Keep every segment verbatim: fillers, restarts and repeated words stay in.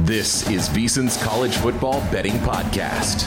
This is VSiN's College Football Betting Podcast.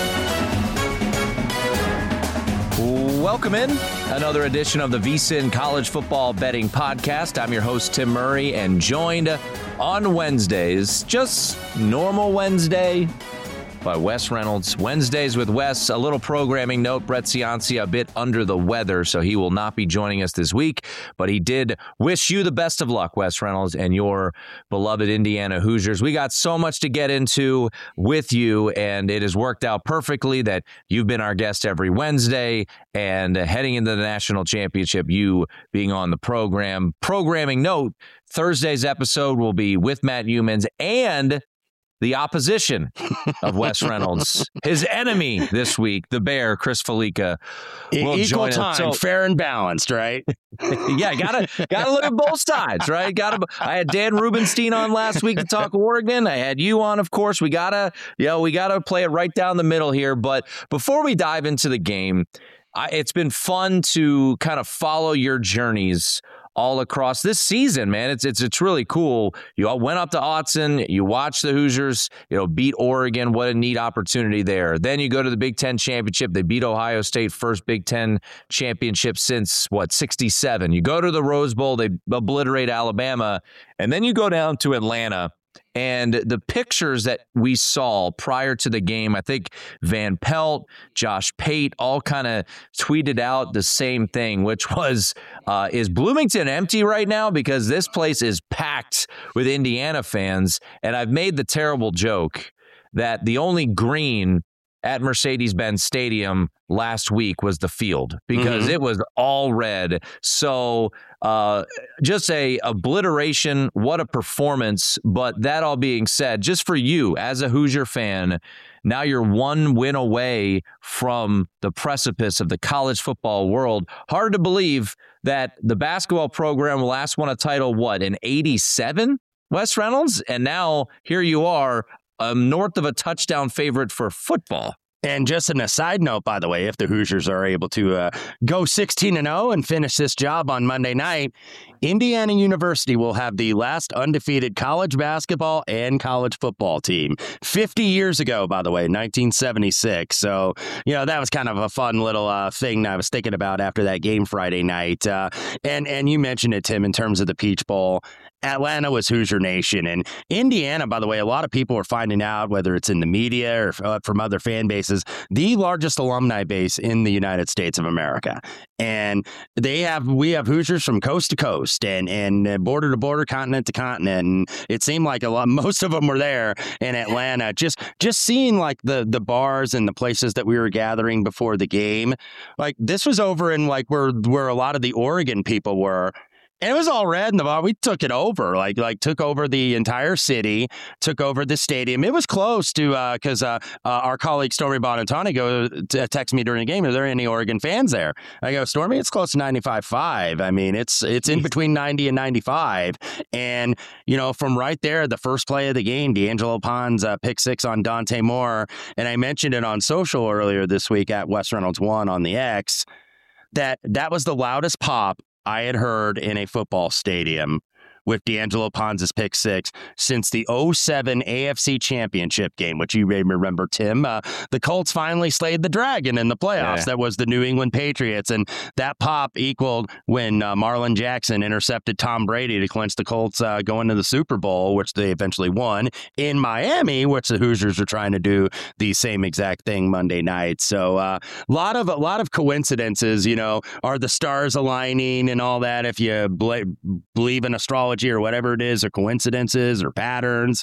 Welcome in. Another edition of the VSiN College Football Betting Podcast. I'm your host, Tim Murray, and joined on Wednesdays, just normal Wednesday, by Wes Reynolds. Wednesdays with Wes. A little programming note, Brett Ciancia a bit under the weather, so he will not be joining us this week, but he did wish you the best of luck, Wes Reynolds, and your beloved Indiana Hoosiers. We got so much to get into with you, and it has worked out perfectly that you've been our guest every Wednesday, and heading into the national championship, you being on the program. Programming note, Thursday's episode will be with Matt Youmans and the opposition of Wes Reynolds, his enemy this week, the Bear, Chris Felica, will Equal join time, us. So, fair and balanced, right? yeah, gotta gotta look at both sides, right? Gotta. I had Dan Rubenstein on last week to talk Oregon. I had you on, of course. We gotta, you know, we gotta play it right down the middle here. But before we dive into the game, I, it's been fun to kind of follow your journeys all across this season, man. It's it's it's really cool. You all went up to Autzen, you watched the Hoosiers, you know, beat Oregon. What a neat opportunity there. Then you go to the Big Ten championship. They beat Ohio State, first Big Ten championship since what, sixty-seven. You go to the Rose Bowl, they obliterate Alabama, and then you go down to Atlanta. And the pictures that we saw prior to the game, I think Van Pelt, Josh Pate, all kind of tweeted out the same thing, which was, uh, is Bloomington empty right now? Because this place is packed with Indiana fans. And I've made the terrible joke that the only green at Mercedes-Benz Stadium last week was the field because mm-hmm. it was all red. So uh, just a obliteration. What a performance. But that all being said, just for you as a Hoosier fan, now you're one win away from the precipice of the college football world. Hard to believe that the basketball program last won a title, what, in eighty-seven, Wes Reynolds? And now here you are, Um, north of a touchdown favorite for football. And just an aside note, by the way, if the Hoosiers are able to uh, go sixteen and oh and finish this job on Monday night, Indiana University will have the last undefeated college basketball and college football team. fifty years ago, by the way, nineteen seventy-six. So, you know, that was kind of a fun little uh, thing I was thinking about after that game Friday night. Uh, and, and you mentioned it, Tim, in terms of the Peach Bowl. Atlanta was Hoosier Nation, and Indiana, by the way, a lot of people are finding out, whether it's in the media or uh, from other fan bases, the largest alumni base in the United States of America. And they have, we have Hoosiers from coast to coast and, and border to border, continent to continent. And it seemed like a lot, most of them were there in Atlanta. Just, just seeing like the, the bars and the places that we were gathering before the game, like this was over in like where, where a lot of the Oregon people were. And it was all red in the bar. We took it over, like like took over the entire city, took over the stadium. It was close to, because uh, uh, uh, our colleague Stormy Bonatoni go t- texted me during the game, are there any Oregon fans there? I go, Stormy, it's close to ninety-five point five. I mean, it's it's in between ninety and ninety-five. And, you know, from right there, the first play of the game, D'Angelo Pons uh, pick six on Dante Moore. And I mentioned it on social earlier this week at Wes Reynolds one on the X, that that was the loudest pop I had heard in a football stadium with D'Angelo Pons' pick six since the oh seven A F C Championship game, which you may remember, Tim. Uh, the Colts finally slayed the Dragon in the playoffs. Yeah. That was the New England Patriots, and that pop equaled when uh, Marlon Jackson intercepted Tom Brady to clinch the Colts uh, going to the Super Bowl, which they eventually won in Miami, which the Hoosiers are trying to do the same exact thing Monday night. So a uh, lot of a lot of coincidences, you know, are the stars aligning and all that if you bl- believe in astrology or whatever it is, or coincidences or patterns.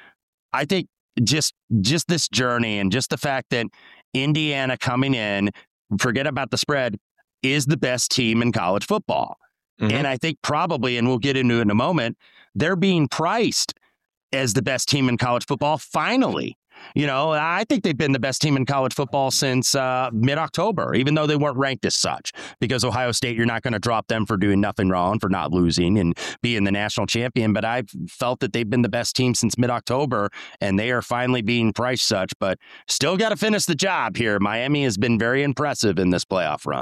I think just just this journey and just the fact that Indiana coming in, forget about the spread, is the best team in college football. Mm-hmm. And I think probably, and we'll get into it in a moment, they're being priced as the best team in college football finally. You know, I think they've been the best team in college football since uh, mid-October, even though they weren't ranked as such. Because Ohio State, you're not going to drop them for doing nothing wrong, for not losing and being the national champion. But I've felt that they've been the best team since mid-October, and they are finally being priced such. But still got to finish the job here. Miami has been very impressive in this playoff run.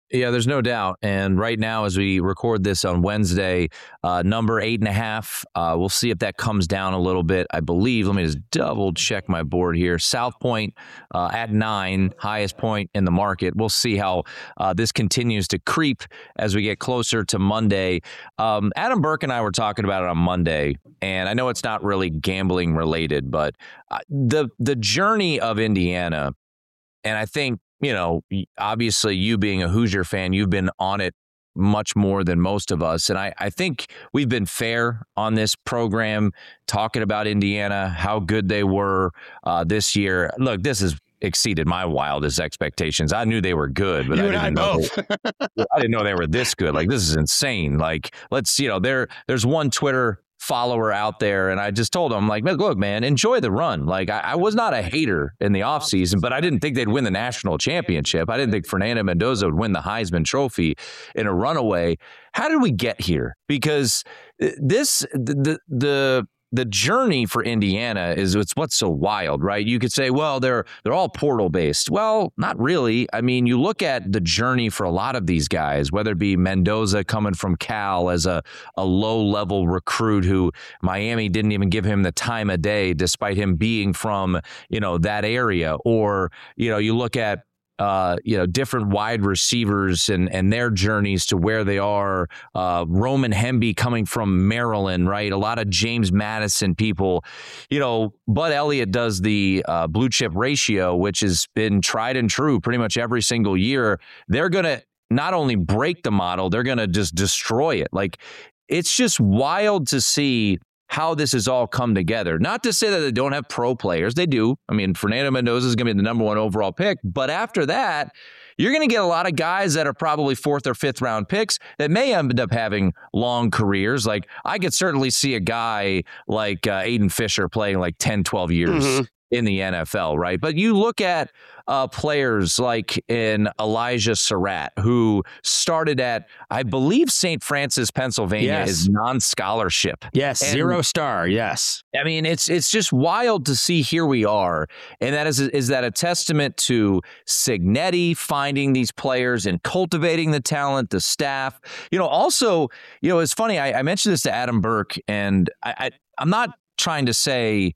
Yeah, there's no doubt. And right now, as we record this on Wednesday, uh, number eight and a half, uh, we'll see if that comes down a little bit. I believe, let me just double check my board here. South Point uh, at nine, highest point in the market. We'll see how uh, this continues to creep as we get closer to Monday. Um, Adam Burke and I were talking about it on Monday, and I know it's not really gambling related, but uh, the the journey of Indiana, and I think, you know, obviously you being a Hoosier fan, you've been on it much more than most of us. And I, I think we've been fair on this program, talking about Indiana, how good they were uh, this year. Look, this has exceeded my wildest expectations. I knew they were good, but you I and didn't I know both. they, I didn't know they were this good. Like, this is insane. Like, let's, you know, there there's one Twitter follower out there, and I just told him, like, look, man, enjoy the run. Like, I, I was not a hater in the offseason, but I didn't think they'd win the national championship. I didn't think Fernando Mendoza would win the Heisman Trophy in a runaway. How did we get here? Because this, the, the, the journey for Indiana is it's what's so wild, right? You could say, well, they're they're all portal based. Well, not really. I mean, you look at the journey for a lot of these guys, whether it be Mendoza coming from Cal as a, a low level recruit who Miami didn't even give him the time of day, despite him being from, you know, that area. Or, you know, you look at Uh, you know, different wide receivers and, and their journeys to where they are. Uh, Roman Hemby coming from Maryland, right? A lot of James Madison people. You know, Bud Elliott does the uh, blue chip ratio, which has been tried and true pretty much every single year. They're going to not only break the model, they're going to just destroy it. Like, it's just wild to see how this has all come together. Not to say that they don't have pro players. They do. I mean, Fernando Mendoza is going to be the number one overall pick. But after that, you're going to get a lot of guys that are probably fourth or fifth round picks that may end up having long careers. Like, I could certainly see a guy like uh, Aiden Fisher playing like ten, twelve years mm-hmm. in the N F L, right? But you look at uh, players like in Elijah Surratt, who started at, I believe, Saint Francis, Pennsylvania, yes. is non-scholarship. Yes, and, zero star, yes. I mean, it's it's just wild to see here we are. And that is, is that a testament to Cignetti finding these players and cultivating the talent, the staff? You know, also, you know, it's funny, I, I mentioned this to Adam Burke, and I, I I'm not trying to say,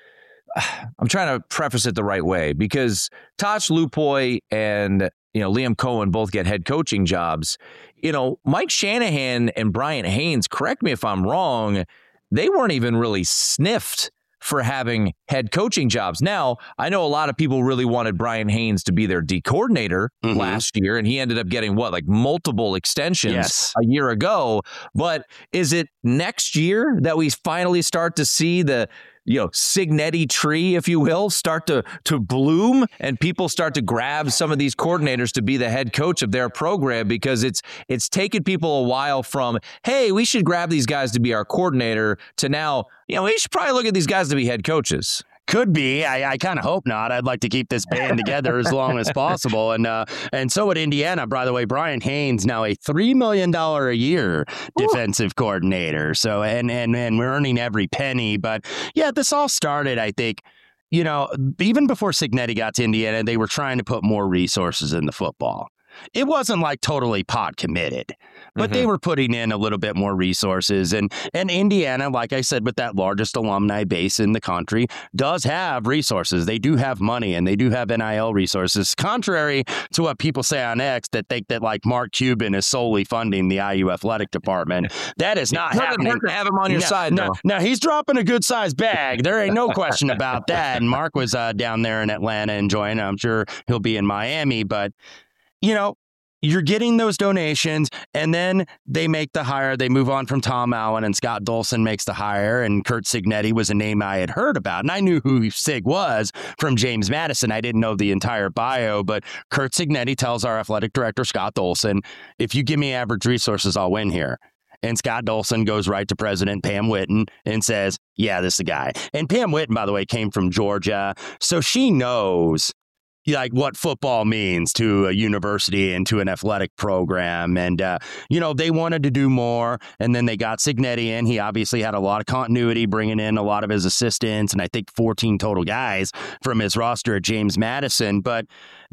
I'm trying to preface it the right way, because Tosh Lupoy and, you know, Liam Cohen both get head coaching jobs. You know, Mike Shanahan and Brian Haynes, correct me if I'm wrong, they weren't even really sniffed for having head coaching jobs. Now, I know a lot of people really wanted Brian Haynes to be their D coordinator mm-hmm. last year, and he ended up getting what, like multiple extensions yes. a year ago. But is it next year that we finally start to see the, you know, Cignetti tree, if you will, start to to bloom, and people start to grab some of these coordinators to be the head coach of their program? Because it's it's taken people a while from, hey, we should grab these guys to be our coordinator, to now, you know, we should probably look at these guys to be head coaches. Could be. I, I kind of hope not. I'd like to keep this band together as long as possible. And uh, and so at Indiana, by the way, Brian Haynes, now a three million dollars a year defensive Ooh. coordinator. So, and, and, and we're earning every penny. But yeah, this all started, I think, you know, even before Cignetti got to Indiana, they were trying to put more resources in the football. It wasn't like totally pot committed, but mm-hmm. they were putting in a little bit more resources. And, and Indiana, like I said, with that largest alumni base in the country, does have resources. They do have money, and they do have N I L resources, contrary to what people say on X that think that like Mark Cuban is solely funding the I U athletic department. That is not happening. Hurt to have him on your no, side, no, though. Now, he's dropping a good-sized bag. There ain't no question about that. And Mark was uh, down there in Atlanta enjoying it. I'm sure he'll be in Miami, but you know, you're getting those donations, and then they make the hire. They move on from Tom Allen, and Scott Dolson makes the hire, and Curt Cignetti was a name I had heard about. And I knew who Sig was from James Madison. I didn't know the entire bio, but Curt Cignetti tells our athletic director, Scott Dolson, if you give me average resources, I'll win here. And Scott Dolson goes right to President Pam Whitten and says, yeah, this is the guy. And Pam Whitten, by the way, came from Georgia, so she knows like what football means to a university and to an athletic program. And, uh, you know, they wanted to do more. And then they got Cignetti in. He obviously had a lot of continuity, bringing in a lot of his assistants, and I think fourteen total guys from his roster at James Madison. But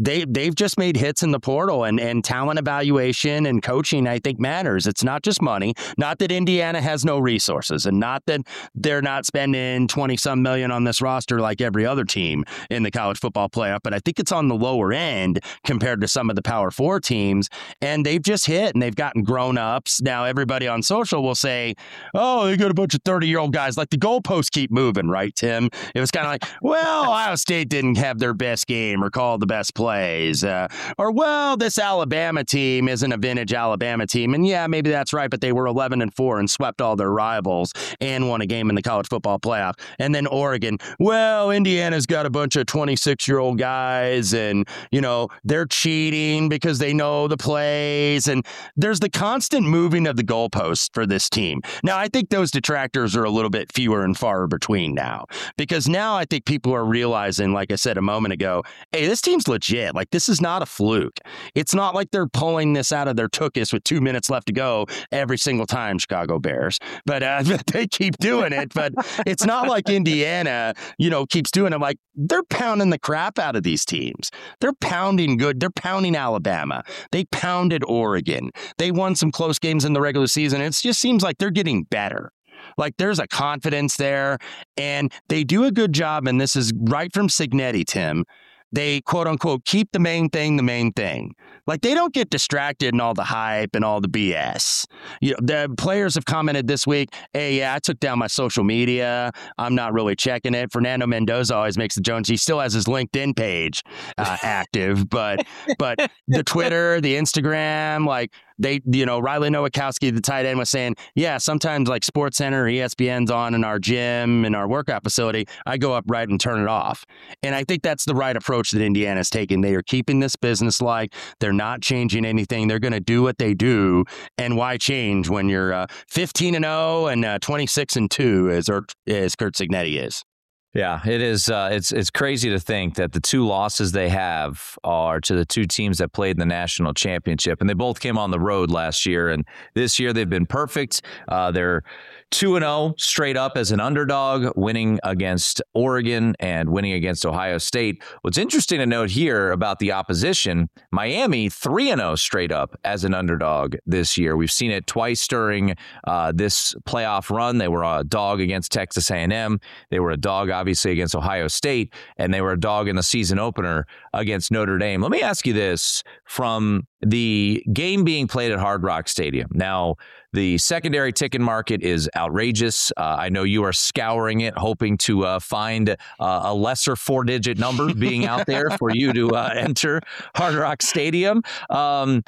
they they've just made hits in the portal, and and talent evaluation and coaching, I think, matters. It's not just money. Not that Indiana has no resources, and not that they're not spending twenty some million on this roster like every other team in the college football playoff. But I think it's on the lower end compared to some of the Power Four teams, and they've just hit and they've gotten grown ups. Now everybody on social will say, "Oh, they got a bunch of thirty year old guys." Like the goalposts keep moving, right, Tim? It was kind of like, well, Ohio State didn't have their best game or call the best plays, uh, or well, this Alabama team isn't a vintage Alabama team, and yeah, maybe that's right, but they were eleven and four and swept all their rivals and won a game in the college football playoff. And then Oregon, well, Indiana's got a bunch of twenty-six year old guys, and you know they're cheating because they know the plays, and there's the constant moving of the goalposts for this team. Now, I think those detractors are a little bit fewer and far between now, because now I think people are realizing, like I said a moment ago, hey, this team's legit. Like, this is not a fluke. It's not like they're pulling this out of their tuchus with two minutes left to go every single time, Chicago Bears. But uh, they keep doing it. But it's not like Indiana, you know, keeps doing it. Like, they're pounding the crap out of these teams. They're pounding good. They're pounding Alabama. They pounded Oregon. They won some close games in the regular season. It just seems like they're getting better. Like, there's a confidence there, and they do a good job, and this is right from Cignetti, Tim. They, quote unquote, keep the main thing the main thing. Like, they don't get distracted in all the hype and all the B S. You know, the players have commented this week, hey, yeah, I took down my social media. I'm not really checking it. Fernando Mendoza always makes the Jones. He still has his LinkedIn page uh, active, but but the Twitter, the Instagram, like, they, you know, Riley Nowakowski, the tight end, was saying, yeah, sometimes like SportsCenter or E S P N's on in our gym, in our workout facility, I go up right and turn it off. And I think that's the right approach that Indiana's taking. They are keeping this business-like. They're not changing anything. They're going to do what they do. And why change when you're uh, fifteen and oh and uh, twenty-six and two, as, as Curt Cignetti is? Yeah, it is. Uh, it's it's crazy to think that the two losses they have are to the two teams that played in the national championship, and they both came on the road last year. And this year they've been perfect. Uh, they're two and oh straight up as an underdog, winning against Oregon and winning against Ohio State. What's interesting to note here about the opposition, Miami three and oh straight up as an underdog this year. We've seen it twice during uh, this playoff run. They were a dog against Texas A and M. They were a dog, obviously, against Ohio State, and they were a dog in the season opener against Notre Dame. Let me ask you this from the game being played at Hard Rock Stadium. Now, the secondary ticket market is outrageous. Uh, I know you are scouring it, hoping to uh, find uh, a lesser four-digit number being out there for you to uh, enter Hard Rock Stadium. Um,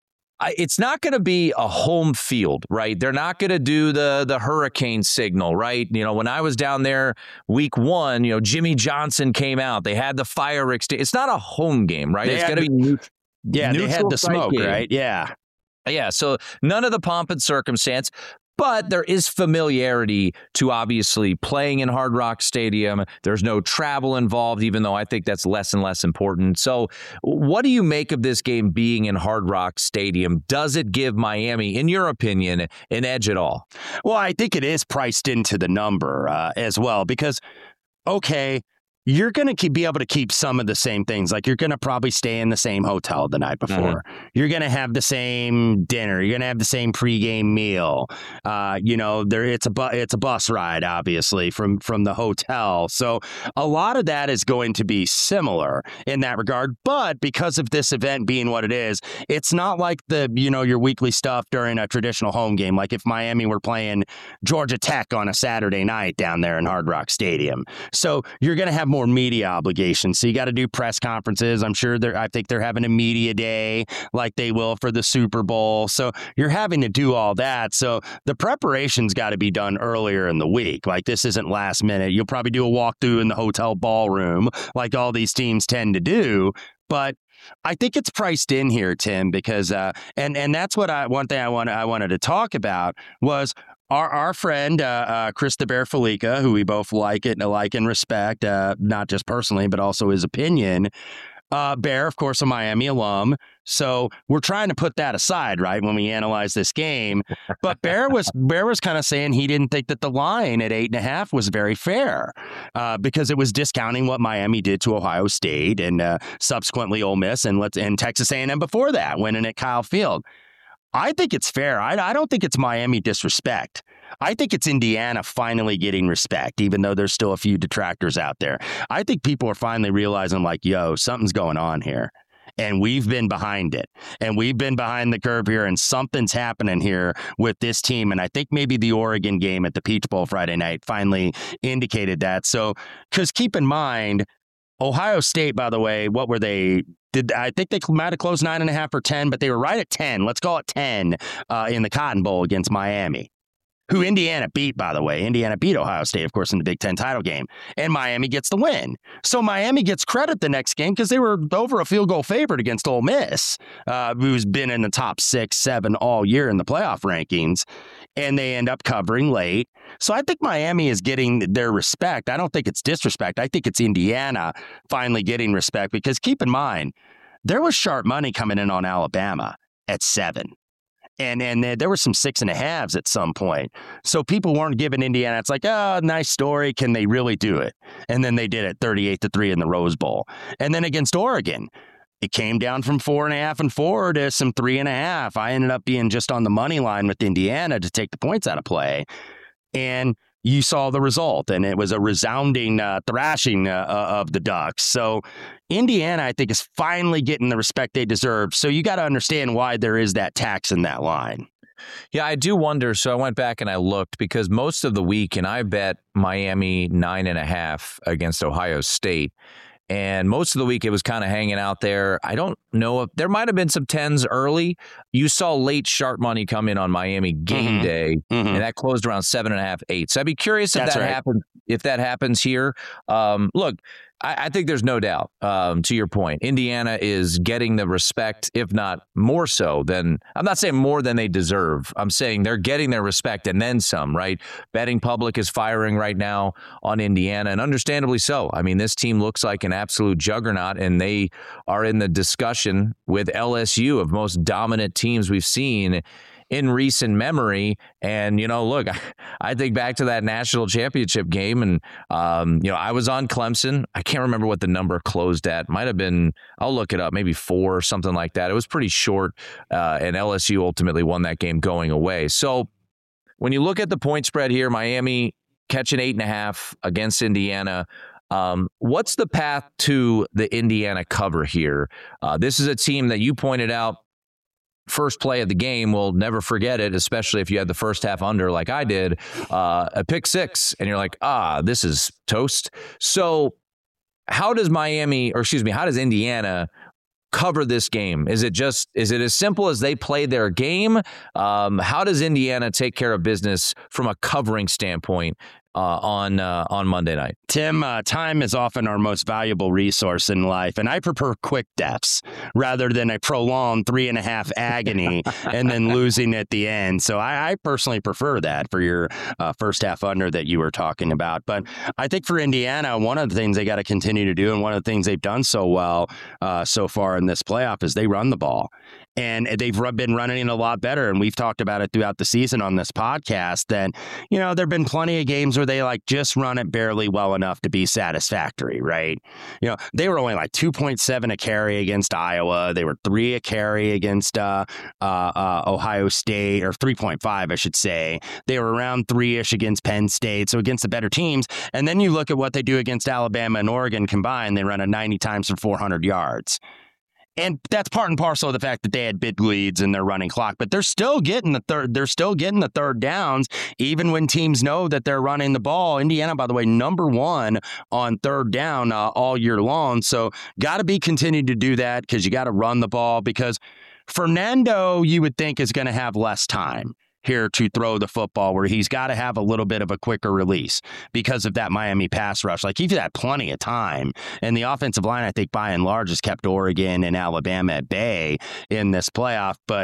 I, it's not going to be a home field, right? They're not going to do the the hurricane signal, right? You know, when I was down there week one, you know, Jimmy Johnson came out. They had the fire extinguisher. It's not a home game, right? They it's going to be new, yeah. They had the smoke, game. Right? Yeah. Yeah, so none of the pomp and circumstance, but there is familiarity to obviously playing in Hard Rock Stadium. There's no travel involved, even though I think that's less and less important. So what do you make of this game being in Hard Rock Stadium? Does it give Miami, in your opinion, an edge at all? Well, I think it is priced into the number uh, as well, because, okay, you're going to be able to keep some of the same things. Like, you're going to probably stay in the same hotel the night before. Mm-hmm. You're going to have the same dinner. You're going to have the same pregame meal. Uh, you know, there it's a bu- it's a bus ride, obviously, from from the hotel. So a lot of that is going to be similar in that regard. But because of this event being what it is, it's not like the, you know, your weekly stuff during a traditional home game. Like if Miami were playing Georgia Tech on a Saturday night down there in Hard Rock Stadium. So you're going to have more media obligations. So you got to do press conferences. I'm sure they're, I think they're having a media day like they will for the Super Bowl. So you're having to do all that. So the preparation's got to be done earlier in the week. Like, this isn't last minute. You'll probably do a walkthrough in the hotel ballroom like all these teams tend to do. But I think it's priced in here, Tim, because uh, and and that's what I one thing I want I wanted to talk about was Our our friend, uh, uh, Chris the Bear Felica, who we both like it and like and respect, uh, not just personally, but also his opinion, Uh, Bear, of course, a Miami alum. So we're trying to put that aside, right, when we analyze this game. But Bear was Bear was kind of saying he didn't think that the line at eight and a half was very fair uh, because it was discounting what Miami did to Ohio State and uh, subsequently Ole Miss and let's and Texas A and M before that, winning at Kyle Field. I think it's fair. I, I don't think it's Miami disrespect. I think it's Indiana finally getting respect, even though there's still a few detractors out there. I think people are finally realizing, like, yo, something's going on here. And we've been behind it. And we've been behind the curve here, and something's happening here with this team. And I think maybe the Oregon game at the Peach Bowl Friday night finally indicated that. So, because keep in mind, Ohio State, by the way, what were they? Did I think they might have closed nine and a half or ten, but they were right at ten. Let's call it ten uh, in the Cotton Bowl against Miami, who Indiana beat, by the way. Indiana beat Ohio State, of course, in the Big Ten title game, and Miami gets the win. So Miami gets credit the next game because they were over a field goal favorite against Ole Miss, uh, who's been in the top six, seven all year in the playoff rankings, and they end up covering late. So I think Miami is getting their respect. I don't think it's disrespect. I think it's Indiana finally getting respect because keep in mind, there was sharp money coming in on Alabama at seven. And and there were some six and a halves at some point. So people weren't giving Indiana. It's like, oh, nice story. Can they really do it? And then they did it thirty-eight to three in the Rose Bowl. And then against Oregon, it came down from four and a half and four to some three and a half. I ended up being just on the money line with Indiana to take the points out of play. And you saw the result, and it was a resounding uh, thrashing uh, of the Ducks. So Indiana, I think, is finally getting the respect they deserve. So you got to understand why there is that tax in that line. Yeah, I do wonder. So I went back and I looked because most of the week, and I bet Miami nine and a half against Ohio State. And most of the week, it was kind of hanging out there. I don't know if there might have been some tens early. You saw late sharp money come in on Miami game mm-hmm. day, mm-hmm. and that closed around seven and a half, eight. So I'd be curious if That's that right. happens. If that happens here, um, look, I, I think there's no doubt. Um, to your point, Indiana is getting the respect, if not more so than I'm not saying more than they deserve. I'm saying they're getting their respect and then some. Right? Betting public is firing right now on Indiana, and understandably so. I mean, this team looks like an absolute juggernaut, and they are in the discussion with L S U of most dominant teams we've seen in recent memory. And, you know, look, I think back to that national championship game and, um, you know, I was on Clemson. I can't remember what the number closed at. Might have been, I'll look it up, maybe four or something like that. It was pretty short. Uh, and L S U ultimately won that game going away. So when you look at the point spread here, Miami catching eight and a half against Indiana. Um, what's the path to the Indiana cover here? Uh, this is a team that you pointed out first play of the game. We'll never forget it, especially if you had the first half under like I did, uh, a pick six, and you're like, ah, this is toast. So how does Miami, or excuse me, how does Indiana cover this game? Is it just, is it as simple as they play their game? Um, how does Indiana take care of business from a covering standpoint Uh, on uh, on Monday night? Tim, uh, time is often our most valuable resource in life, and I prefer quick deaths rather than a prolonged three and a half agony and then losing at the end. So I, I personally prefer that for your uh, first half under that you were talking about. But I think for Indiana, one of the things they got to continue to do, and one of the things they've done so well uh, so far in this playoff, is they run the ball. And they've been running a lot better. And we've talked about it throughout the season on this podcast that, you know, there have been plenty of games where they like just run it barely well enough to be satisfactory, right? You know, they were only like two point seven a carry against Iowa. They were three a carry against uh, uh, uh, Ohio State, or three point five, I should say. They were around three-ish against Penn State, so against the better teams. And then you look at what they do against Alabama and Oregon combined, they run it ninety times for four hundred yards. And that's part and parcel of the fact that they had big leads in their running clock, but they're still getting the third. They're still getting the third downs, even when teams know that they're running the ball. Indiana, by the way, number one on third down uh, all year long. So got to be continued to do that because you got to run the ball. Because Fernando, you would think, is going to have less time here to throw the football, where he's got to have a little bit of a quicker release because of that Miami pass rush. Like, he's had plenty of time. And the offensive line, I think, by and large, has kept Oregon and Alabama at bay in this playoff. But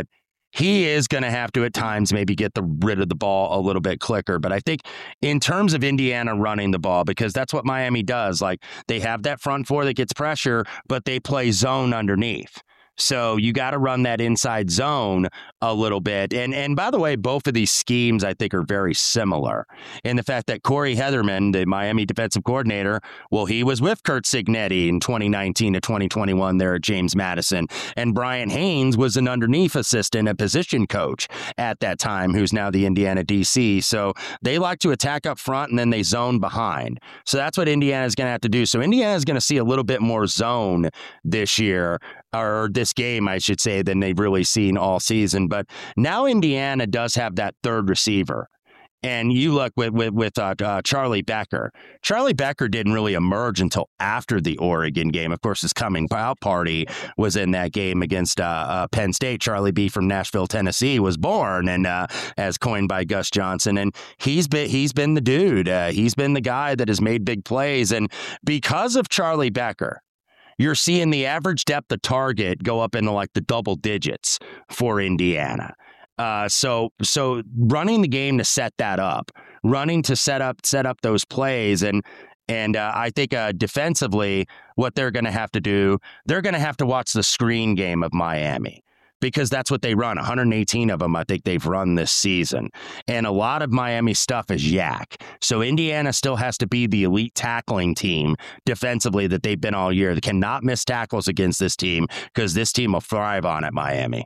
he is going to have to at times maybe get the rid of the ball a little bit quicker. But I think in terms of Indiana running the ball, because that's what Miami does, like they have that front four that gets pressure, but they play zone underneath. So you got to run that inside zone a little bit. And and by the way, both of these schemes, I think, are very similar in the fact that Corey Heatherman, the Miami defensive coordinator, well, he was with Curt Cignetti in twenty nineteen to twenty twenty-one there at James Madison. And Brian Haynes was an underneath assistant, a position coach at that time, who's now the Indiana D C. So they like to attack up front and then they zone behind. So that's what Indiana's going to have to do. So Indiana's going to see a little bit more zone this year, or this game, I should say, than they've really seen all season. But now Indiana does have that third receiver. And you look with with, with uh, uh, Charlie Becker. Charlie Becker didn't really emerge until after the Oregon game. Of course, his coming out party was in that game against uh, uh, Penn State. Charlie B. from Nashville, Tennessee, was born, and uh, as coined by Gus Johnson. And he's been he's been the dude. Uh, he's been the guy that has made big plays. And because of Charlie Becker, you're seeing the average depth of target go up into like the double digits for Indiana. Uh, so so running the game to set that up, running to set up set up those plays. And and uh, I think uh, defensively, what they're going to have to do, they're going to have to watch the screen game of Miami, because that's what they run. one hundred eighteen of them, I think they've run this season. And a lot of Miami stuff is yak. So Indiana still has to be the elite tackling team defensively that they've been all year. They cannot miss tackles against this team, because this team will thrive on it, Miami.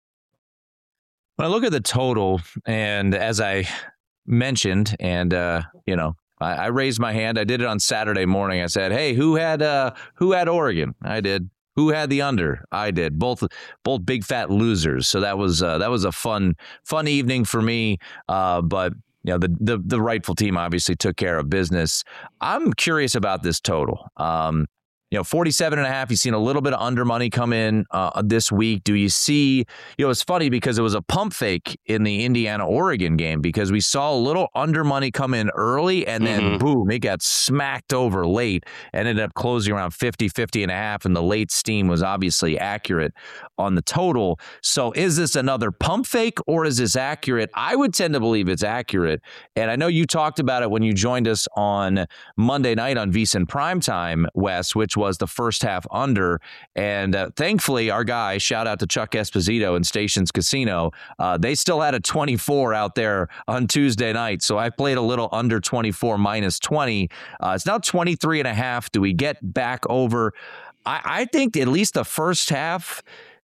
When I look at the total, and as I mentioned, and, uh, you know, I, I raised my hand. I did it on Saturday morning. I said, hey, who had uh, who had Oregon? I did. Who had the under? I did. Both both big fat losers. So that was uh, that was a fun fun evening for me. Uh, but you know, the, the the rightful team obviously took care of business. I'm curious about this total. Um, you know, forty-seven and a half. You've seen a little bit of under money come in uh, this week. Do you see, you know, it's funny because it was a pump fake in the Indiana-Oregon game, because we saw a little under money come in early and then mm-hmm. boom, it got smacked over late and ended up closing around fifty, fifty and a half. And the late steam was obviously accurate on the total. So is this another pump fake or is this accurate? I would tend to believe it's accurate. And I know you talked about it when you joined us on Monday night on VSiN Primetime, Wes, which was the first half under. And uh, thankfully, our guy, shout out to Chuck Esposito and Stations Casino, uh, they still had a twenty-four out there on Tuesday night. So I played a little under twenty-four minus twenty. Uh, it's now twenty-three and a half. Do we get back over? I, I think at least the first half,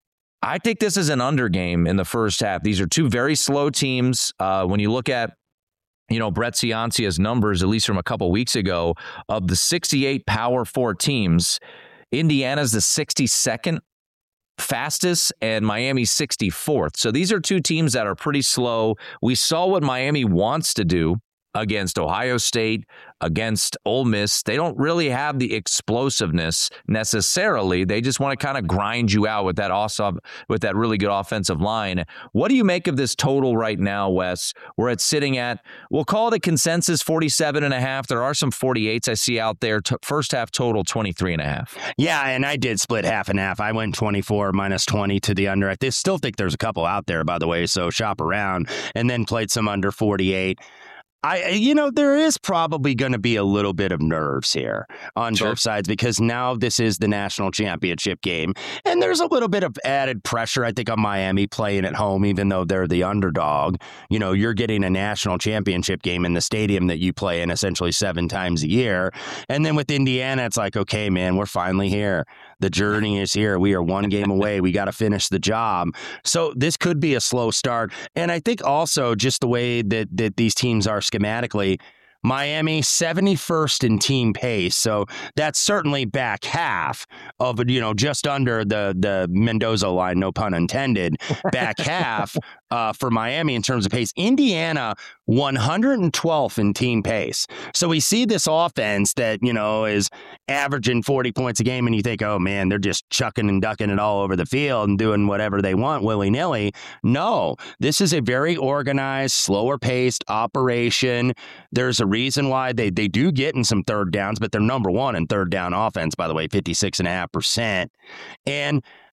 I think this is an under game in the first half. These are two very slow teams. Uh, when you look at You know, Brett Ciancia's numbers, at least from a couple weeks ago, of the sixty-eight Power Four teams, Indiana's the sixty-second fastest and Miami's sixty-fourth. So these are two teams that are pretty slow. We saw what Miami wants to do against Ohio State, against Ole Miss. They don't really have the explosiveness necessarily. They just want to kind of grind you out with that awesome, with that really good offensive line. What do you make of this total right now, Wes? Where it's sitting at, we'll call it a consensus forty-seven and a half. There are some forty-eights I see out there. T- first half total twenty-three and a half. Yeah, and I did split half and half. I went twenty-four minus twenty to the under. I still think there's a couple out there, by the way, so shop around. And then played some under forty-eight. I, you know, there is probably going to be a little bit of nerves here on sure. both sides, because now this is the national championship game. And there's a little bit of added pressure, I think, on Miami playing at home, even though they're the underdog. You know, you're getting a national championship game in the stadium that you play in essentially seven times a year. And then with Indiana, it's like, okay, man, we're finally here. The journey is here. We are one game away. We got to finish the job. So this could be a slow start. And I think also just the way that, that these teams are schematically, Miami seventy-first in team pace, so that's certainly back half of, you know, just under the the Mendoza line, no pun intended, back half uh, for Miami in terms of pace. Indiana one hundred twelfth in team pace. So we see this offense that, you know, is averaging forty points a game, and you think, oh man, they're just chucking and ducking it all over the field and doing whatever they want willy-nilly. No, this is a very organized, slower paced operation. There's a reason why they, they do get in some third downs, but they're number one in third down offense, by the way, fifty-six point five percent. And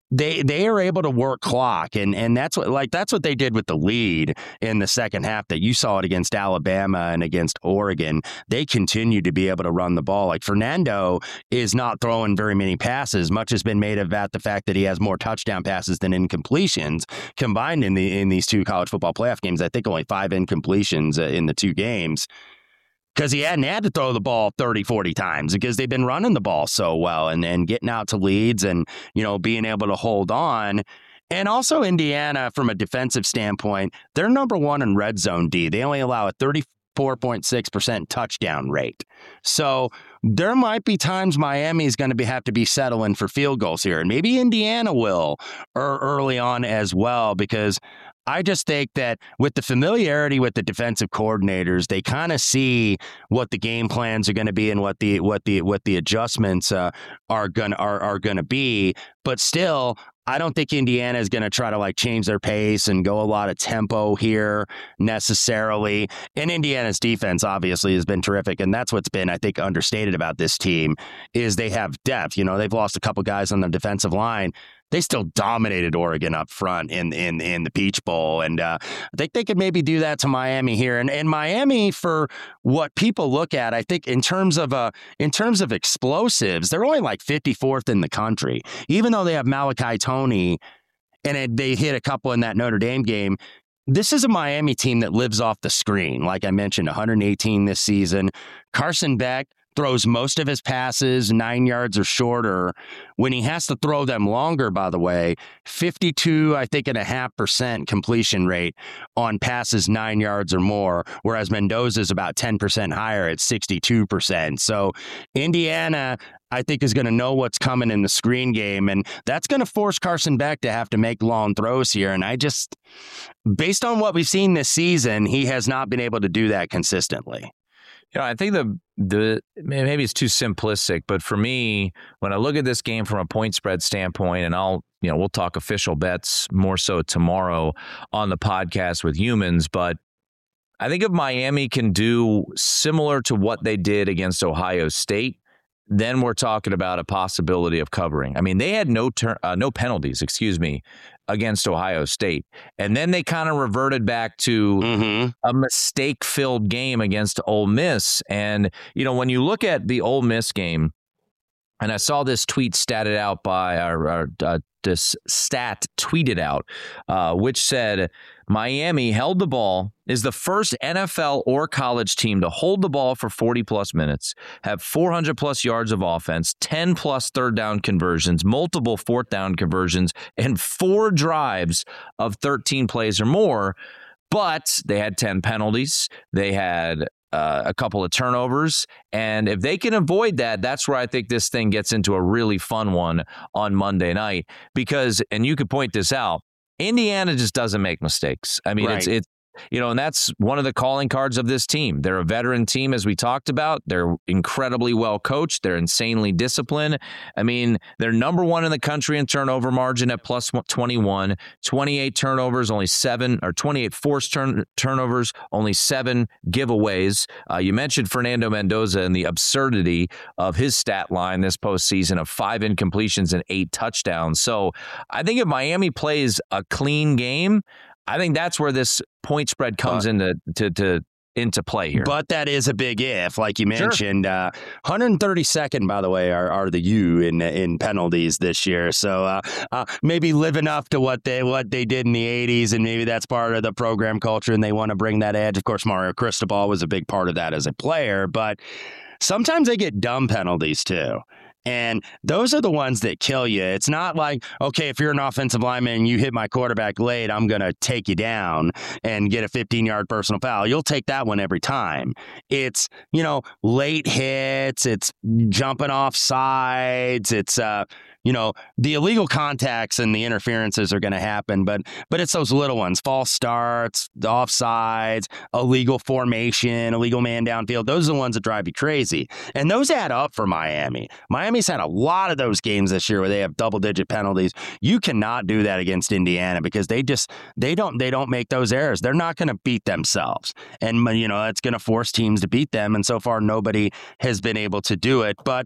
they they are able to work clock, and and that's what like that's what they did with the lead in the second half. That you saw it against Alabama and against Oregon. They continue to be able to run the ball. Like Fernando is not throwing very many passes. Much has been made about the fact that he has more touchdown passes than incompletions combined in the in these two college football playoff games. I think only five incompletions uh, in the two games. Because he hadn't had to throw the ball thirty, forty times because they've been running the ball so well and, and getting out to leads and, you know, being able to hold on. And also Indiana, from a defensive standpoint, they're number one in red zone D. They only allow a thirty-four point six percent touchdown rate. So there might be times Miami's going to be, have to be settling for field goals here. And maybe Indiana will er, early on as well, because I just think that with the familiarity with the defensive coordinators, they kind of see what the game plans are going to be and what the what the what the adjustments uh, are going are are going to be. But still, I don't think Indiana is going to try to like change their pace and go a lot of tempo here necessarily. And Indiana's defense obviously has been terrific, and that's what's been, I think, understated about this team is they have depth. You know, they've lost a couple guys on the defensive line. They still dominated Oregon up front in in in the Peach Bowl, and uh, I think they could maybe do that to Miami here. And and Miami, for what people look at, I think in terms of uh in terms of explosives, they're only like fifty-fourth in the country, even though they have Malachi Toney, and it, they hit a couple in that Notre Dame game. This is a Miami team that lives off the screen. Like I mentioned, one hundred eighteen this season. Carson Beck throws most of his passes nine yards or shorter. When he has to throw them longer, by the way, fifty-two, I think, and a half percent completion rate on passes nine yards or more, whereas Mendoza's about ten percent higher at sixty-two percent. So Indiana, I think, is going to know what's coming in the screen game, and that's going to force Carson Beck to have to make long throws here. And I just, based on what we've seen this season, he has not been able to do that consistently. You know, I think the the maybe it's too simplistic, but for me, when I look at this game from a point spread standpoint, and I'll, you know, we'll talk official bets more so tomorrow on the podcast with humans, but I think if Miami can do similar to what they did against Ohio State, then we're talking about a possibility of covering. I mean, they had no ter- uh, no penalties, excuse me, against Ohio State. And then they kind of reverted back to mm-hmm. a mistake-filled game against Ole Miss. And, you know, when you look at the Ole Miss game, and I saw this tweet statted out by our, our uh, this stat tweeted out, uh, which said Miami held the ball, is the first N F L or college team to hold the ball for forty plus minutes, have four hundred plus yards of offense, ten plus third down conversions, multiple fourth down conversions, and four drives of thirteen plays or more. But they had ten penalties. They had Uh, a couple of turnovers. And if they can avoid that, that's where I think this thing gets into a really fun one on Monday night. Because, and you could point this out, Indiana just doesn't make mistakes. I mean, right. it's it's you know, and that's one of the calling cards of this team. They're a veteran team, as we talked about. They're incredibly well coached. They're insanely disciplined. I mean, they're number one in the country in turnover margin at plus twenty-one, twenty-eight turnovers, only seven, or twenty-eight forced turn, turnovers, only seven giveaways. Uh, you mentioned Fernando Mendoza and the absurdity of his stat line this postseason of five incompletions and eight touchdowns. So I think if Miami plays a clean game, I think that's where this point spread comes uh, into to, to into play here. But that is a big if, like you mentioned. Sure. Uh, one hundred thirty-second, by the way, are, are the U in in penalties this year. So uh, uh, maybe living up to what they what they did in the eighties, and maybe that's part of the program culture, and they want to bring that edge. Of course, Mario Cristobal was a big part of that as a player, but sometimes they get dumb penalties too. And those are the ones that kill you. It's not like, okay, if you're an offensive lineman and you hit my quarterback late, I'm going to take you down and get a fifteen-yard personal foul. You'll take that one every time. It's, you know, late hits. It's jumping off sides. It's, uh, you know, the illegal contacts and the interferences are going to happen, but but it's those little ones, false starts, the offsides, illegal formation, illegal man downfield. Those are the ones that drive you crazy. And those add up for Miami. Miami's had a lot of those games this year where they have double-digit penalties. You cannot do that against Indiana because they just, they don't, they don't make those errors. They're not going to beat themselves. And, you know, that's going to force teams to beat them. And so far, nobody has been able to do it. But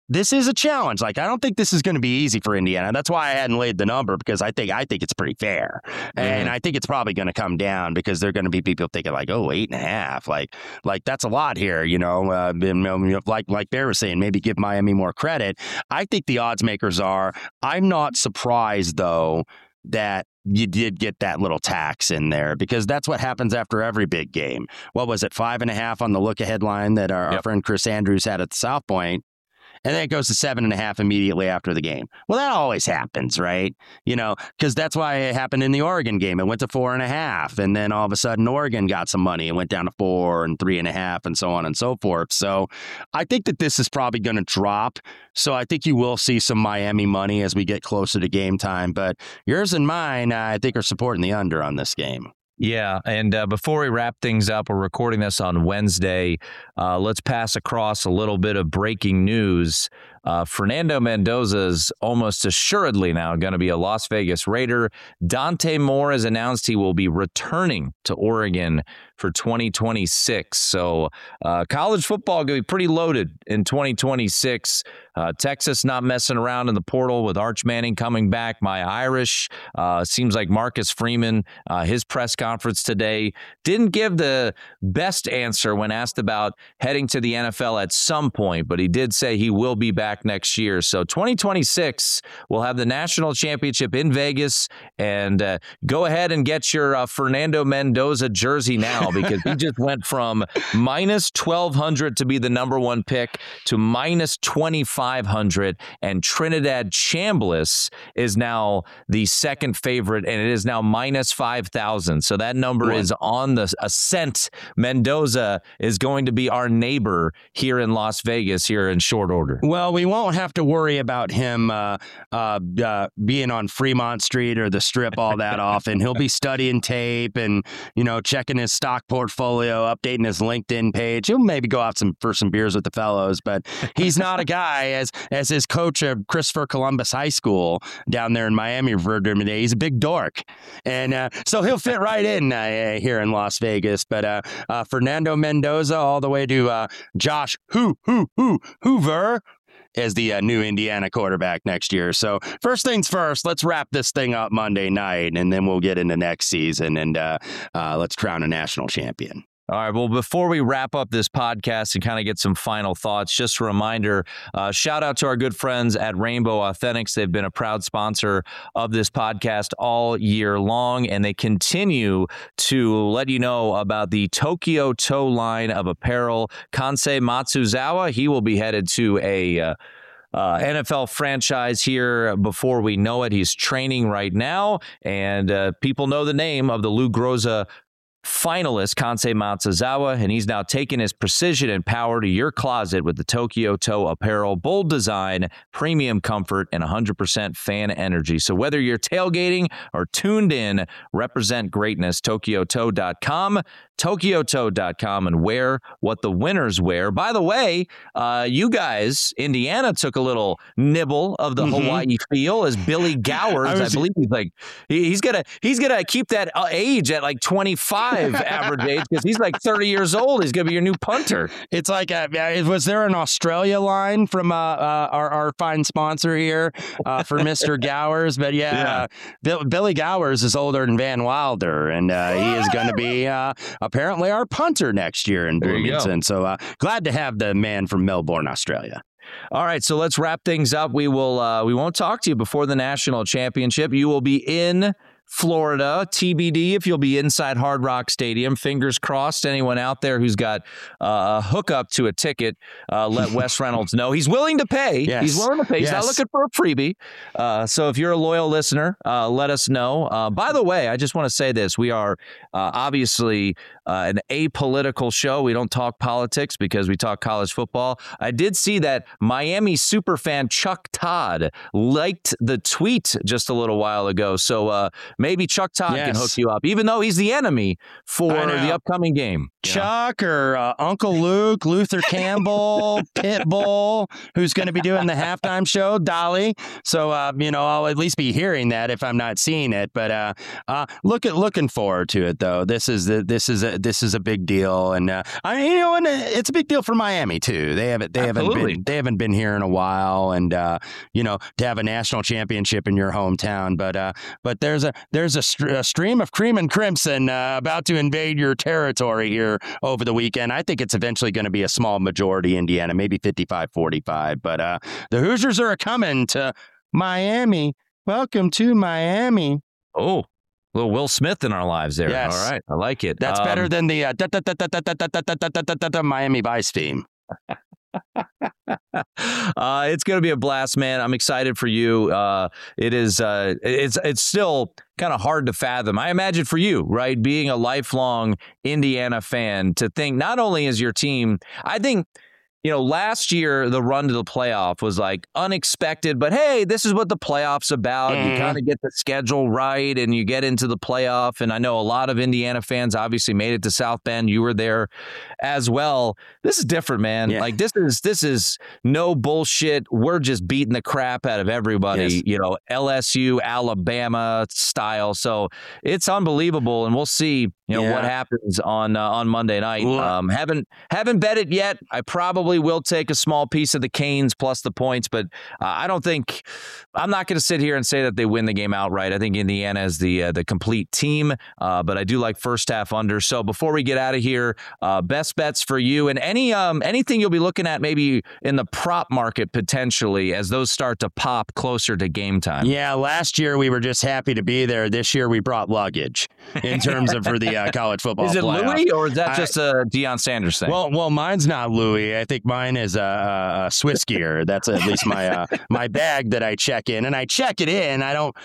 this is a challenge. Like, I don't think this is going to be easy for Indiana. That's why I hadn't laid the number, because I think I think it's pretty fair. Mm-hmm. And I think it's probably going to come down because there are going to be people thinking like, oh, eight and a half. Like, like that's a lot here, you know, uh, like, like Bear was saying, maybe give Miami more credit. I think the odds makers are. I'm not surprised, though, that you did get that little tax in there, because that's what happens after every big game. What was it, five and a half on the look-ahead line that our, yep. our friend Chris Andrews had at the South Point? And then it goes to seven and a half immediately after the game. Well, that always happens, right? You know, because that's why it happened in the Oregon game. It went to four and a half. And then all of a sudden, Oregon got some money. It went down to four and three and a half and so on and so forth. So I think that this is probably going to drop. So I think you will see some Miami money as we get closer to game time. But yours and mine, uh, I think, are supporting the under on this game. Yeah, and uh, before we wrap things up, we're recording this on Wednesday. Uh, let's pass across a little bit of breaking news. Uh, Fernando Mendoza is almost assuredly now going to be a Las Vegas Raider. Dante Moore has announced he will be returning to Oregon for twenty twenty-six. So uh, college football going to be pretty loaded in twenty twenty-six. Uh, Texas not messing around in the portal with Arch Manning coming back. My Irish, uh, seems like Marcus Freeman, uh, his press conference today, didn't give the best answer when asked about heading to the N F L at some point, but he did say he will be back next year. So twenty twenty-six, we'll have the national championship in Vegas, and uh, go ahead and get your uh, Fernando Mendoza jersey now, because he just went from minus twelve hundred to be the number one pick to minus twenty-five hundred, and Trinidad Chambliss is now the second favorite, and it is now minus five thousand. So that number One. is on the ascent. Mendoza is going to be our neighbor here in Las Vegas here in short order. Well, we won't have to worry about him uh, uh, uh, being on Fremont Street or the Strip all that often. He'll be studying tape and, you know, checking his stock portfolio, updating his LinkedIn page. He'll maybe go out some for some beers with the fellows, but he's not a guy, as as his coach of Christopher Columbus High School down there in Miami referred to him today. He's a big dork. And uh, so he'll fit right in uh, here in Las Vegas. But uh, uh, Fernando Mendoza all the way to uh, Josh Hoo, Hoo, Hoo, Hoover as the uh, new Indiana quarterback next year. So first things first, let's wrap this thing up Monday night, and then we'll get into next season, and uh, uh, let's crown a national champion. All right, well, before we wrap up this podcast and kind of get some final thoughts, just a reminder, uh, shout out to our good friends at Rainbow Authentics. They've been a proud sponsor of this podcast all year long, and they continue to let you know about the Tokyo Toe line of apparel. Kansei Matsuzawa, he will be headed to a uh, Uh, N F L franchise here before we know it. He's training right now, and uh, people know the name of the Lou Groza finalist, Kansei Matsuzawa, and he's now taken his precision and power to your closet with the Tokyo Toe apparel. Bold design, premium comfort, and one hundred percent fan energy. So whether you're tailgating or tuned in, represent greatness. Tokyo Toe dot com, Tokyo Toe dot com, and wear what the winners wear. By the way, uh, you guys, Indiana took a little nibble of the mm-hmm. Hawaii feel as Billy Gowers, I, was, I believe he's like, he, he's gonna he's gonna keep that uh, age at like twenty-five average age, because he's like thirty years old. He's gonna be your new punter. It's like, uh, was there an Australia line from uh, uh, our, our fine sponsor here uh, for Mister Gowers? But yeah, yeah. Uh, Bill, Billy Gowers is older than Van Wilder, and uh, he is going to be uh, apparently our punter next year in Bloomington. So uh, glad to have the man from Melbourne, Australia. All right, so let's wrap things up. We will. Uh, we won't talk to you before the national championship. You will be in Florida, T B D if you'll be inside Hard Rock Stadium. Fingers crossed. Anyone out there who's got uh, a hookup to a ticket, uh, let Wes Reynolds know. He's willing to pay. Yes. He's willing to pay. He's yes. not looking for a freebie. Uh, so if you're a loyal listener, uh, let us know. Uh, by the way, I just want to say this. We are uh, obviously uh, an apolitical show. We don't talk politics because we talk college football. I did see that Miami superfan Chuck Todd liked the tweet just a little while ago. So uh, maybe Chuck Todd yes. can hook you up, even though he's the enemy for the upcoming game. Chuck know? or uh, Uncle Luke, Luther Campbell, Pitbull, who's going to be doing the halftime show, Dolly. So, uh, you know, I'll at least be hearing that if I'm not seeing it. But uh, uh, look at looking forward to it, though. This is the, this is a, uh, this is a big deal, and uh, I mean, you know, and it's a big deal for Miami too. They haven't they Absolutely. haven't been they haven't been here in a while, and uh, you know, to have a national championship in your hometown. But uh, but there's a there's a, st- a stream of cream and crimson uh, about to invade your territory here over the weekend. I think it's eventually going to be a small majority Indiana, maybe fifty-five forty-five. But uh, the Hoosiers are coming to Miami. Welcome to Miami. Oh, little Will Smith in our lives there. Yes. All right. I like it. That's Um, better than the uh, da- da- da- da- da- da- da- da- da- da- da- da- da- Miami Vice theme. uh, it's going to be a blast, man. I'm excited for you. Uh, it is. Uh, it's. It's still kind of hard to fathom. I imagine for you, right, being a lifelong Indiana fan, to think not only is your team. I think. You know, last year, the run to the playoff was like unexpected, but hey, this is what the playoff's about. Mm-hmm. You kind of get the schedule right and you get into the playoff. And I know a lot of Indiana fans obviously made it to South Bend. You were there as well. This is different, man. Yeah. Like this is this is no bullshit. We're just beating the crap out of everybody, yes. you know, L S U, Alabama style. So it's unbelievable. And we'll see, you know, yeah. what happens on uh, on Monday night. Um, haven't haven't bet it yet. I probably will take a small piece of the Canes plus the points, but uh, I don't think I'm not going to sit here and say that they win the game outright. I think Indiana is the uh, the complete team, uh, but I do like first half under. So before we get out of here, uh, best bets for you and any um anything you'll be looking at maybe in the prop market potentially as those start to pop closer to game time. Yeah, last year we were just happy to be there. This year we brought luggage in terms of for the uh, college football. Is it playoff. Louis or is that I, just a Deion Sanders thing? Well, well, mine's not Louis. I think mine is a, a Swiss gear. That's at least my uh, my bag that I check in, and I check it in. I don't.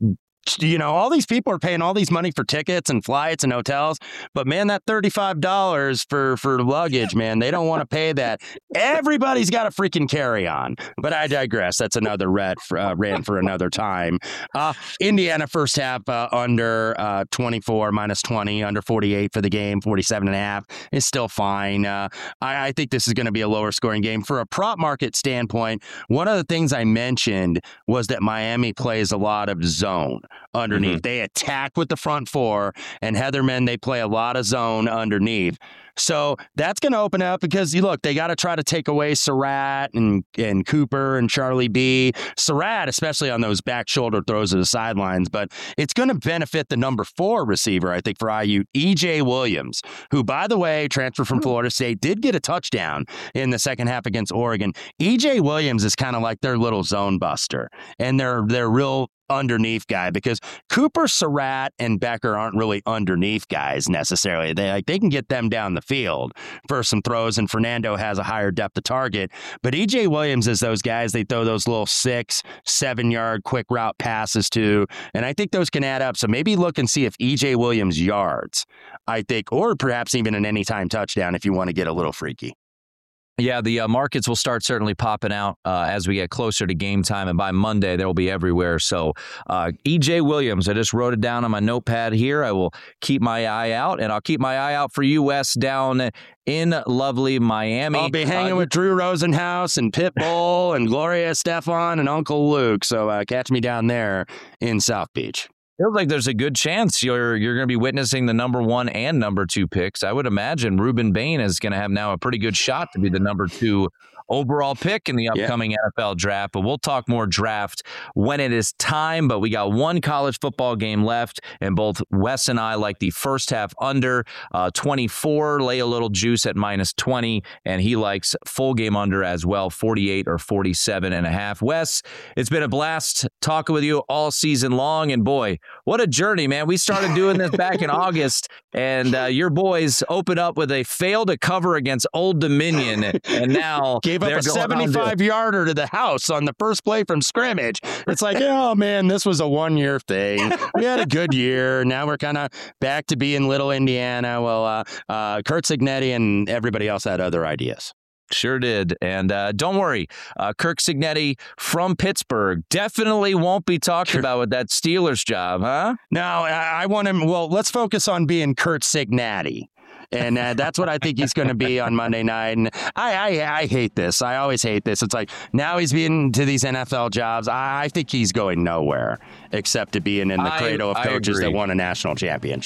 You know, all these people are paying all these money for tickets and flights and hotels, but man, that thirty-five dollars for, for luggage, man, they don't want to pay that. Everybody's got a freaking carry-on, but I digress. That's another red for, uh, rant for another time. Uh, Indiana first half uh, under uh, twenty-four, minus twenty, under forty-eight for the game, forty-seven and a half is still fine. Uh, I, I think this is going to be a lower scoring game. For a prop market standpoint, one of the things I mentioned was that Miami plays a lot of zone underneath. Mm-hmm. They attack with the front four, and Heatherman, they play a lot of zone underneath. So that's going to open up because, you look, they got to try to take away Surratt and, and Cooper and Charlie B. Surratt, especially on those back shoulder throws to the sidelines, but it's going to benefit the number four receiver, I think, for I U, E J Williams, who, by the way, transferred from Florida State, did get a touchdown in the second half against Oregon. E J Williams is kind of like their little zone buster, and they're, they're real underneath guy because Cooper, Surratt, and Becker aren't really underneath guys necessarily. They like they can get them down the field for some throws, and Fernando has a higher depth of target. But E J Williams is those guys they throw those little six, seven yard quick route passes to, and I think those can add up. So maybe look and see if E J Williams yards, I think, or perhaps even an anytime touchdown if you want to get a little freaky. Yeah, the uh, markets will start certainly popping out uh, as we get closer to game time, and by Monday, they'll be everywhere. So uh, E J Williams, I just wrote it down on my notepad here. I will keep my eye out, and I'll keep my eye out for you, Wes, down in lovely Miami. I'll be hanging uh, with Drew Rosenhaus and Pitbull and Gloria Estefan and Uncle Luke, so uh, catch me down there in South Beach. Feels like there's a good chance you're you're going to be witnessing the number one and number two picks. I would imagine Ruben Bain is going to have now a pretty good shot to be the number two overall pick in the upcoming yeah. N F L draft. But we'll talk more draft when it is time. But we got one college football game left, and both Wes and I like the first half under uh, twenty-four, lay a little juice at minus twenty, and he likes full game under as well, forty-eight or forty-seven and a half. Wes, it's been a blast talking with you all season long, and boy, what a journey, man. We started doing this back in August, and uh, your boys opened up with a fail to cover against Old Dominion, and now gave up a seventy-five yarder to the house on the first play from scrimmage. It's like, oh, man, this was a one-year thing. We had a good year. Now we're kind of back to being little Indiana. Well, uh, uh, Curt Cignetti and everybody else had other ideas. Sure did. And uh, don't worry, uh, Kirk Cignetti from Pittsburgh definitely won't be talked about with that Steelers job, huh? No, I, I want him. Well, let's focus on being Curt Cignetti. And uh, that's what I think he's going to be on Monday night. And I, I I hate this. I always hate this. It's like now he's been to these N F L jobs. I, I think he's going nowhere except to being in the I, cradle of I coaches agree. that won a national championship.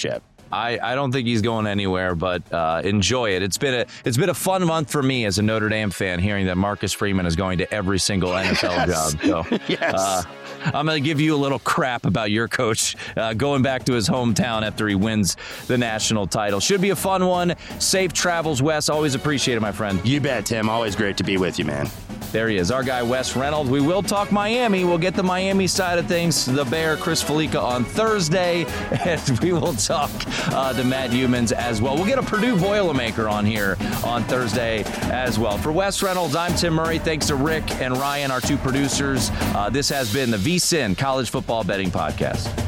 I, I don't think he's going anywhere, but uh, enjoy it. It's been a it's been a fun month for me as a Notre Dame fan, hearing that Marcus Freeman is going to every single N F L yes. job. So, yes. uh, I'm going to give you a little crap about your coach uh, going back to his hometown after he wins the national title. Should be a fun one. Safe travels, Wes. Always appreciate it, my friend. You bet, Tim. Always great to be with you, man. There he is, our guy, Wes Reynolds. We will talk Miami. We'll get the Miami side of things. The Bear, Chris Felica, on Thursday. And we will talk uh, to Matt Humans as well. We'll get a Purdue Boilermaker on here on Thursday as well. For Wes Reynolds, I'm Tim Murray. Thanks to Rick and Ryan, our two producers. Uh, this has been the V S I N College Football Betting Podcast.